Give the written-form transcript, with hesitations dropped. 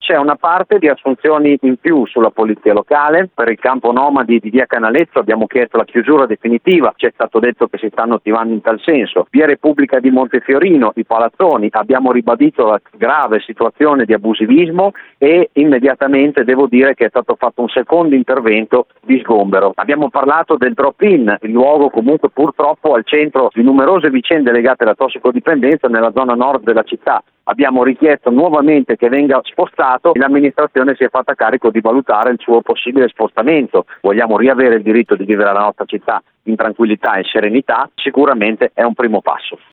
c'è una parte di assunzioni in più sulla polizia locale. Per il campo nomadi di via Canaletto abbiamo chiesto la chiusura definitiva, ci è stato detto che si stanno attivando in tal senso. Via Repubblica di Montefiorino, i Palazzoni, abbiamo ribadito la grave situazione di abusivismo e immediatamente devo dire che è stato fatto un secondo intervento di sgombero. Abbiamo parlato del drop-in, il luogo comunque purtroppo al centro di numerose vicende legate alla tossicodipendenza nella zona nord della città. Abbiamo richiesto nuovamente che venga spostato e l'amministrazione si è fatta carico di valutare il suo possibile spostamento. Vogliamo riavere il diritto di vivere la nostra città in tranquillità e serenità, sicuramente è un primo passo.